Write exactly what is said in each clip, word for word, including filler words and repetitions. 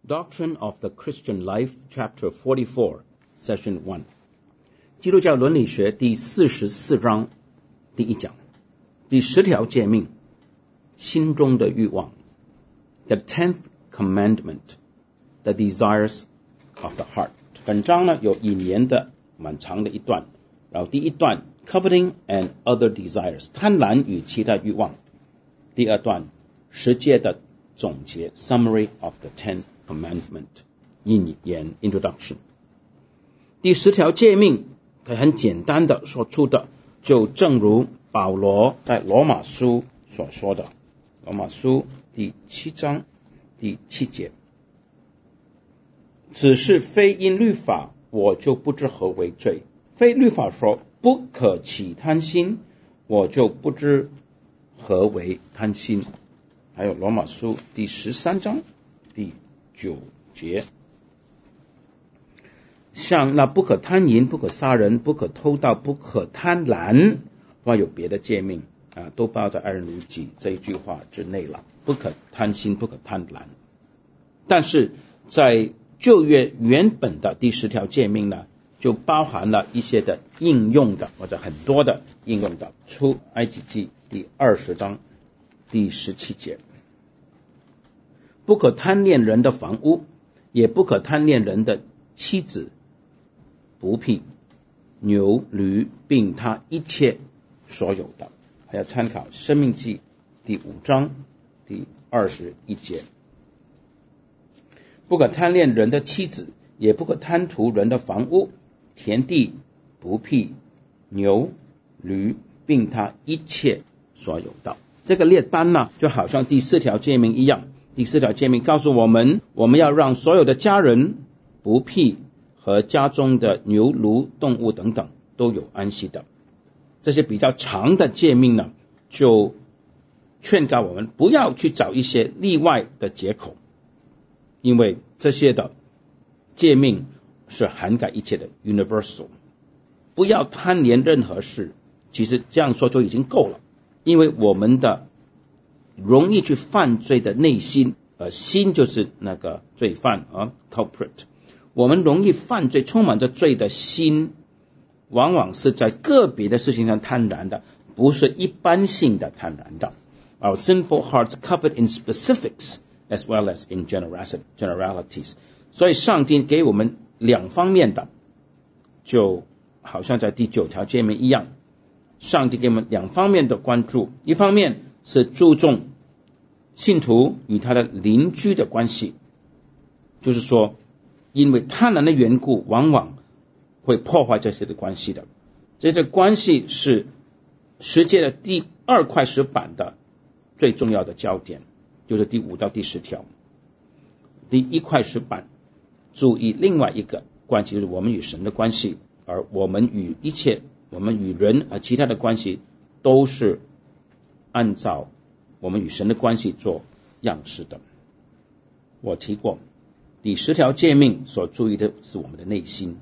Doctrine of the Christian Life, Chapter forty-four, Session one. 基督教伦理学第四十四章第一讲，第十条诫命，心中的欲望。The tenth commandment, the desires of the heart. 本章呢有一年的蛮长的一段，然后第一段 coveting and other desires, 贪婪与其他欲望。第二段十诫的总结 summary of the tenth commandment, 引言 introduction. 第十条诫命可以很简单的说出的，就正如保罗在罗马书所说的，罗马书第七章第七节，只是非因律法，我就不知何为罪；非律法说不可起贪心，我就不知何为贪心。还有罗马书第十三章第九节，像那不可贪淫、不可杀人、不可偷盗、不可贪婪，或有别的诫命啊，都包在爱人如己这一句话之内了。不可贪心，不可贪婪。但是在旧约原本的第十条诫命呢，就包含了一些的应用的，或者很多的应用的。出埃及记第二十章第十七节，不可贪恋人的房屋，也不可贪恋人的妻子、仆婢、牛、驴，并他一切所有的。还要参考申命记第五章第二十一节，不可贪恋人的妻子，也不可贪图人的房屋、田地、仆婢、牛、驴，并他一切所有的。这个列单呢，就好像第四条诫命一样。第四条诫命告诉我们，我们要让所有的家人、仆婢和家中的牛驴动物等等都有安息的。这些比较长的诫命呢，就劝告我们不要去找一些例外的借口，因为这些的诫命是涵盖一切的 universal。 不要贪恋任何事，其实这样说就已经够了，因为我们的容易去犯罪的内心，呃，心就是那个罪犯啊 culprit。 我们容易犯罪，充满着罪的心，往往是在个别的事情上贪婪的，不是一般性的贪婪的。Our sinful hearts covered in specifics as well as in generalities。 所以上帝给我们两方面的，就好像在第九条诫命一样，上帝给我们两方面的关注，一方面是注重信徒与他的邻居的关系，就是说因为贪婪的缘故，往往会破坏这些的关系的。这些关系是十诫的第二块石板的最重要的焦点，就是第五到第十条。第一块石板注意另外一个关系，就是我们与神的关系，而我们与一切我们与人和其他的关系都是按照我们与神的关系做样式的。我提过第十条诫命所注意的是我们的内心，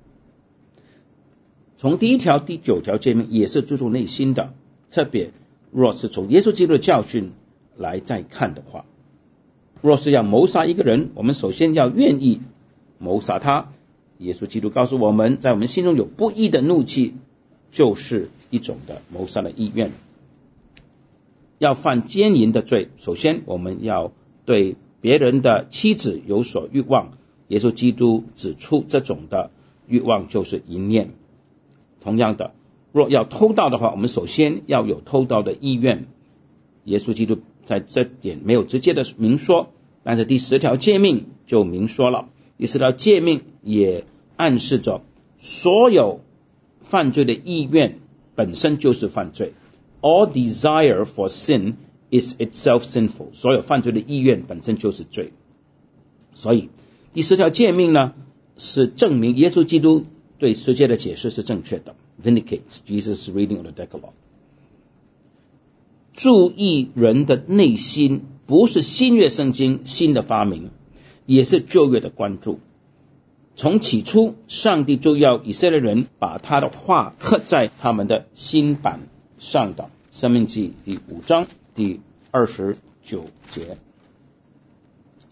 从第一条第九条诫命也是注重内心的，特别若是从耶稣基督的教训来再看的话，若是要谋杀一个人，我们首先要愿意谋杀他。耶稣基督告诉我们，在我们心中有不义的怒气，就是一种的谋杀的意愿。要犯奸淫的罪，首先我们要对别人的妻子有所欲望。耶稣基督指出，这种的欲望就是淫念。同样的，若要偷盗的话，我们首先要有偷盗的意愿。耶稣基督在这点没有直接的明说，但是第十条诫命就明说了。第十条诫命也暗示着所有犯罪的意愿本身就是犯罪。All desire for sin is itself sinful。 所有犯罪的意愿本身就是罪。所以第十条诫命呢，是证明耶稣基督对十诫的解释是正确的。 Vindicates Jesus' reading of the Decalogue。 注意人的内心，不是新约圣经新的发明，也是旧约的关注。从起初，上帝就要以色列人把他的话刻在他们的心板上的。申命记第五章第二十九节，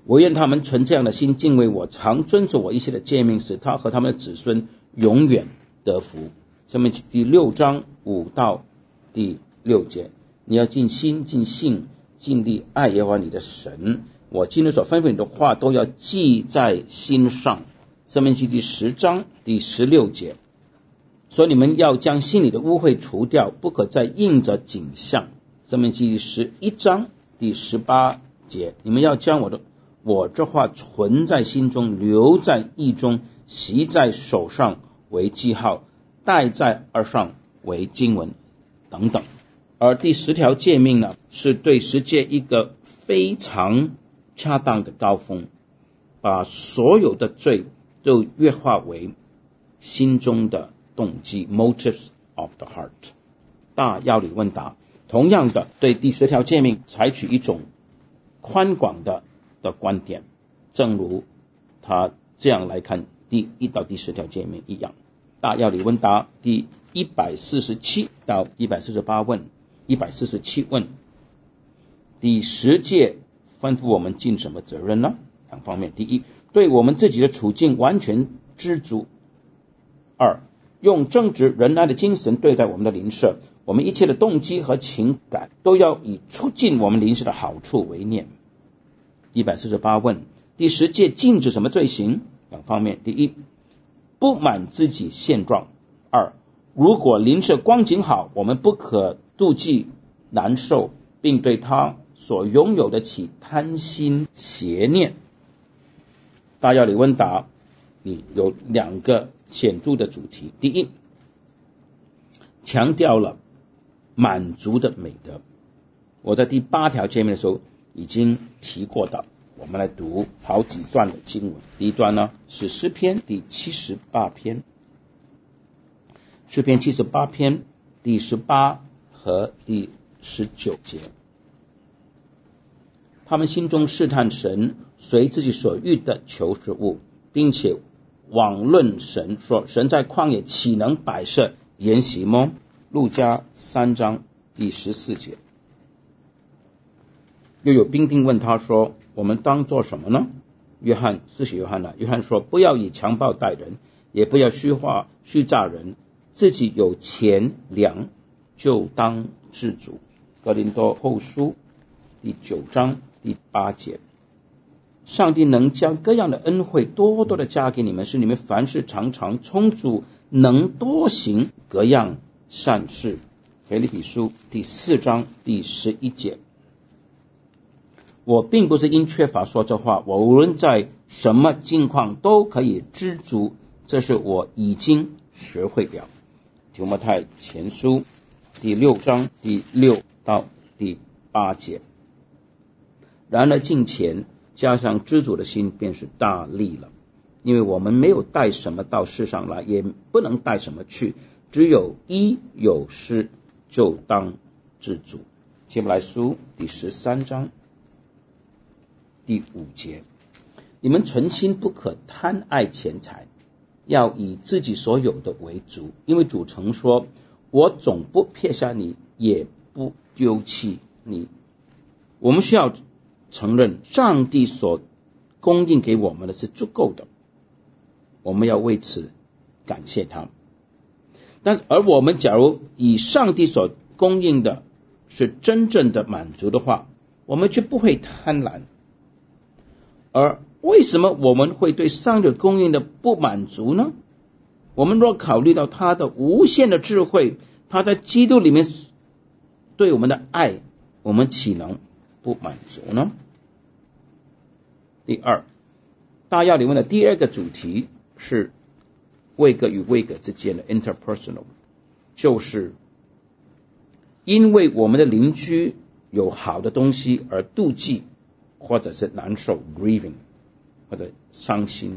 我愿他们存这样的心，敬畏我，常遵守我一切的诫命，使他和他们的子孙永远得福。下面第六章五到第六节，你要尽心尽性尽力爱耶和华你的神，我今日所吩咐你的话都要记在心上。申命记第十章第十六节，所以你们要将心里的污秽除掉，不可再印着景象。申命记第十一章第十八节，你们要将我的我这话存在心中，留在意中，习在手上为记号，戴在耳上为经文等等。而第十条诫命呢，是对十诫一个非常恰当的高峰，把所有的罪都约化为心中的动机 motives of the heart。 大要理问答同样的对第十条诫命采取一种宽广的的观点，正如他这样来看第一到第十条诫命一样。大要理问答第一百四十七到一百四十八问。一百四十七问，第十诫吩咐我们尽什么责任呢？两方面，第一，对我们自己的处境完全知足；二，用正直仁爱的精神对待我们的邻舍，我们一切的动机和情感都要以促进我们邻舍的好处为念。一百四十八问，第十诫禁止什么罪行？两方面，第一，不满自己现状；二，如果邻舍光景好，我们不可妒忌难受，并对他所拥有的起贪心邪念。大要理问答你有两个显著的主题，第一，强调了满足的美德，我在第八条诫命的时候已经提过的，我们来读好几段的经文。第一段呢是诗篇第七十八篇，诗篇七十八篇第十八和第十九节，他们心中试探神，随自己所欲的求食物，并且妄论神，说神在旷野岂能摆设筵席么？路加三章第十四节。又有兵丁问他说，我们当做什么呢？约翰，施洗约翰啊，约翰说，不要以强暴待人，也不要虚话虚诈人，自己有钱粮就当知足。哥林多后书第九章第八节，上帝能将各样的恩惠多多的加给你们，使你们凡事常常充足，能多行各样善事。腓立比书第四章第十一节，我并不是因缺乏说这话，我无论在什么境况都可以知足，这是我已经学会了。提摩太前书第六章第六到第八节，然而敬虔加上知足的心便是大利了，因为我们没有带什么到世上来，也不能带什么去，只有一有失就当知足。希伯来书第十三章第五节，你们存心不可贪爱钱财，要以自己所有的为足，因为主曾说，我总不撇下你，也不丢弃你。我们需要承认上帝所供应给我们的是足够的，我们要为此感谢他。但而我们假如以上帝所供应的是真正的满足的话，我们就不会贪婪。而为什么我们会对上帝供应的不满足呢？我们若考虑到他的无限的智慧，他在基督里面对我们的爱，我们岂能不满足呢？第二，大要理问的第二个主题是位格与位格之间的 interpersonal， 就是因为我们的邻居有好的东西而妒忌，或者是难受 grieving， 或者伤心。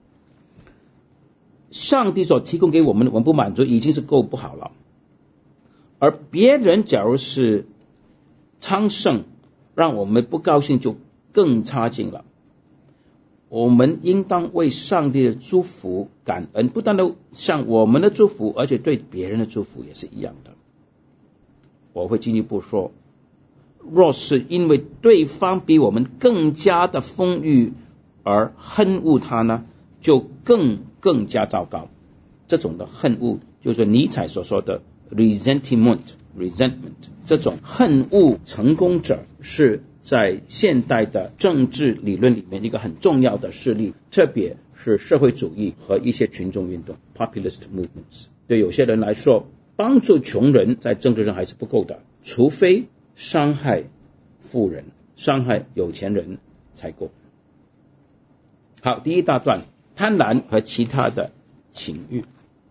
上帝所提供给我们的我们不满足已经是够不好了，而别人假如是昌盛，让我们不高兴就更差劲了。我们应当为上帝的祝福感恩，不单单向我们的祝福，而且对别人的祝福也是一样的。我会进一步说， 若是因为对方比我们更加的丰裕而恨恶他呢，就更更加糟糕。这种的恨恶就是尼采所说的 resentment resentment 这种恨恶成功者是在现代的政治理论里面一个很重要的势力，特别是社会主义和一些群众运动 populist movements。 对有些人来说，帮助穷人在政治上还是不够的，除非伤害富人伤害有钱人才够。好，第一大段贪婪和其他的情欲，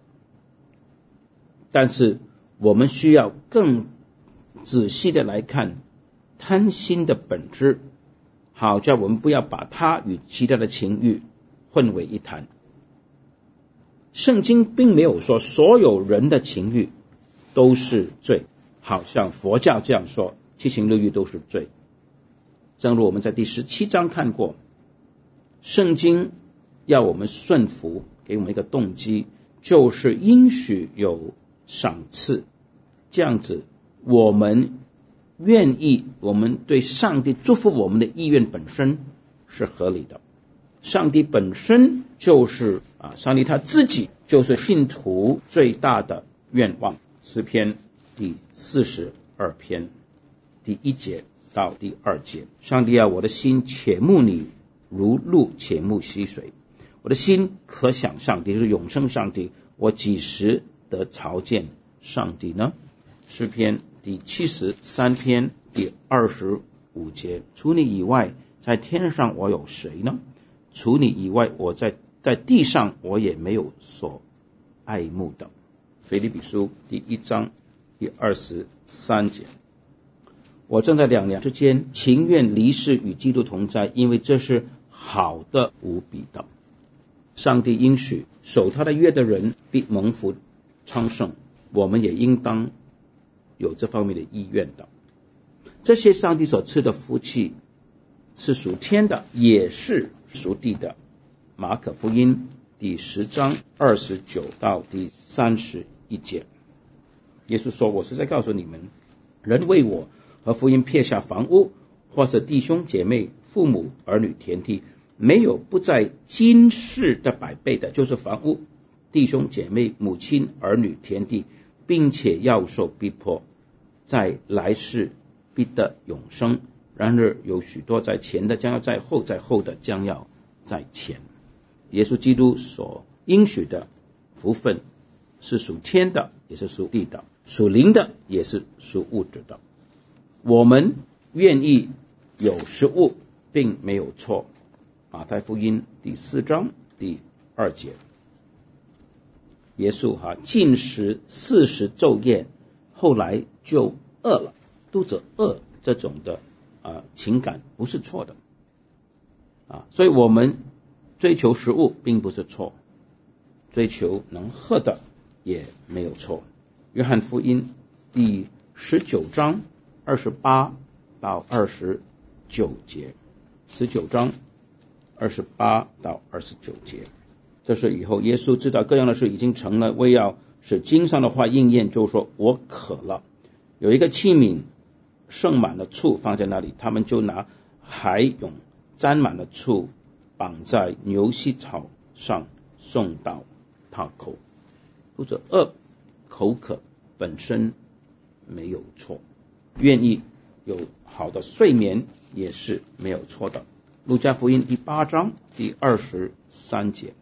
但是我们需要更仔细的来看贪心的本质，好叫我们不要把它与其他的情欲混为一谈。圣经并没有说所有人的情欲都是罪，好像佛教这样说七情六欲都是罪。正如我们在第十七章看过，圣经要我们顺服，给我们一个动机，就是应许有赏赐，这样子我们愿意，我们对上帝祝福我们的意愿本身是合理的。上帝本身就是啊，上帝他自己就是信徒最大的愿望。诗篇第四十二篇第一节到第二节，上帝啊，我的心且慕你如鹿且慕溪水，我的心可想上帝，就是永生上帝，我几时得朝见上帝呢？诗篇第七十三篇第二十五节，除你以外在天上我有谁呢？除你以外我在在地上我也没有所爱慕的。腓立比书第一章第二十三节，我正在两两之间情愿离世与基督同在，因为这是好的无比的。上帝应许守他的约的人必蒙福昌盛，我们也应当有这方面的意愿的。这些上帝所赐的福气是属天的，也是属地的。马可福音第十章二十九到第三十一节，耶稣说，我实在告诉你们，人为我和福音撇下房屋，或是弟兄姐妹父母儿女田地，没有不在今世的百倍的，就是房屋弟兄姐妹母亲儿女田地，并且要受逼迫，在来世必得永生。然而有许多在前的将要在后，在后的将要在前。耶稣基督所应许的福分是属天的，也是属地的，属灵的，也是属物质的。我们愿意有食物并没有错。马太福音第四章第二节，耶稣哈禁食四十昼夜，后来就饿了，肚子饿这种的啊情感不是错的啊，所以我们追求食物并不是错，追求能喝的也没有错。约翰福音第十九章二十八到二十九节，十九章二十八到二十九节，这是以后耶稣知道各样的事已经成了，为要使经上的话应验，就说我渴了。有一个器皿盛满了醋放在那里，他们就拿海涌沾满了醋，绑在牛膝草上送到他口。肚子饿口渴本身没有错，愿意有好的睡眠也是没有错的。路加福音第八章第二十三节，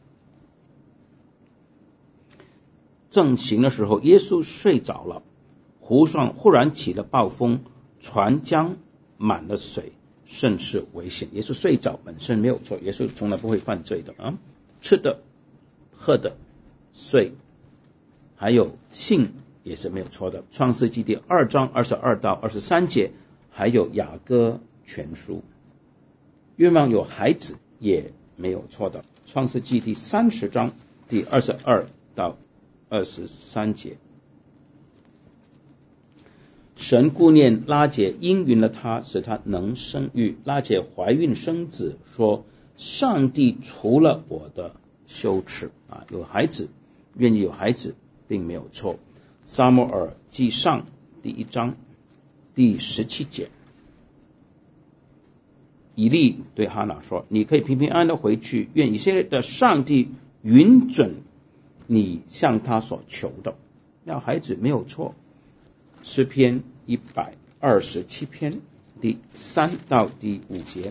正行的时候，耶稣睡着了，湖上忽然起了暴风，船将满了水，甚是危险。耶稣睡着本身没有错，耶稣从来不会犯罪的啊，吃的喝的睡还有性也是没有错的。创世纪第二章二十二到二十三节，还有雅歌全书，愿望有孩子也没有错的。创世纪第三十章第二十二到二十三节，神顾念拉结，应允了他，使他能生育。拉结怀孕生子，说上帝除了我的羞耻啊，有孩子，愿意有孩子并没有错。撒母耳记上第一章第十七节，以利对哈拿说，你可以平平安安的回去，愿以色列的上帝允准你向他所求的。要孩子没有错。诗篇一百二十七篇第三到第五节，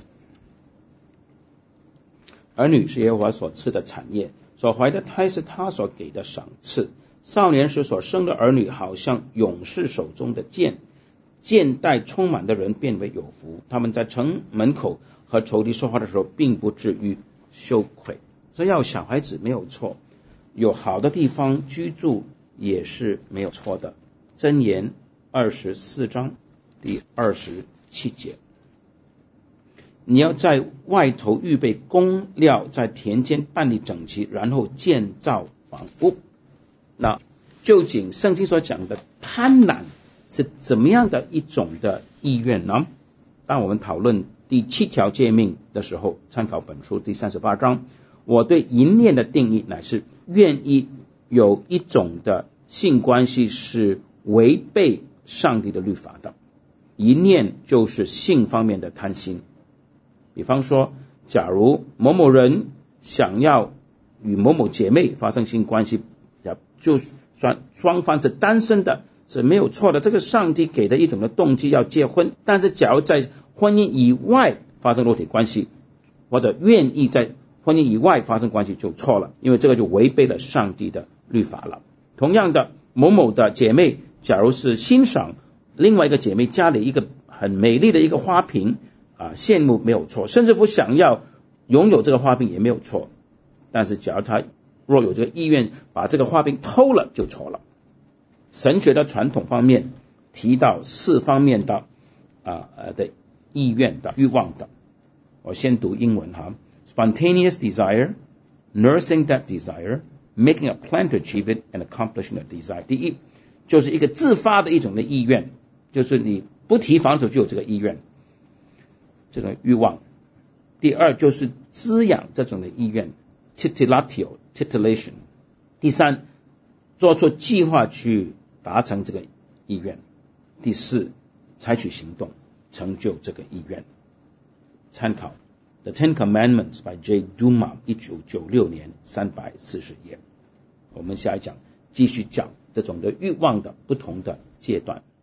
儿女是耶和华所赐的产业，所怀的胎是他所给的赏赐。少年时所生的儿女，好像勇士手中的剑，剑带充满的人变为有福。他们在城门口和仇敌说话的时候，并不至于羞愧。所以要小孩子没有错，有好的地方居住也是没有错的。箴言二十四章第二十七节，你要在外头预备工料，在田间办理整齐，然后建造房屋。那究竟圣经所讲的贪婪是怎么样的一种的意愿呢？当我们讨论第七条诫命的时候，参考本书第三十八章，我对淫念的定义乃是愿意有一种的性关系是违背上帝的律法的。淫念就是性方面的贪心。比方说，假如某某人想要与某某姐妹发生性关系，就算双方是单身的，是没有错的，这个上帝给的一种的动机要结婚。但是假如在婚姻以外发生肉体关系，或者愿意在婚姻以外发生关系，就错了，因为这个就违背了上帝的律法了。同样的，某某的姐妹假如是欣赏另外一个姐妹家里一个很美丽的一个花瓶啊，羡慕没有错，甚至乎想要拥有这个花瓶也没有错。但是假如他若有这个意愿把这个花瓶偷了，就错了。神学的传统方面提到四方面的啊呃的意愿的欲望的。我先读英文哈 ：spontaneous desire, nursing that desire, making a plan to achieve it, and accomplishing that desire. 第一，就是一个自发的一种的意愿，就是你不提防守就有这个意愿，这种欲望。第二，就是滋养这种的意愿 ，titilatio, titillation。第三，做出计划去达成这个意愿。第四，采取行动成就这个意愿。参考 The Ten Commandments by J. Duma 一九九六年三百四十页。我们下一讲继续讲这种的欲望的不同的阶段。